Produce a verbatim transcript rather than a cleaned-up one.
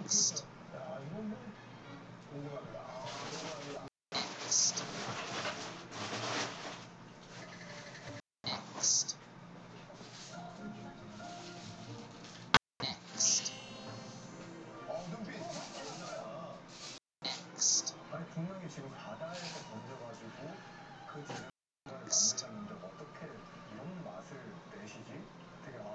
Next. Next. Next. Next. Next. 아니 분명히 지금 바다에서 던져가지고 그 재료를 만나셨는데 어떻게 이런 맛을 내시지? 되게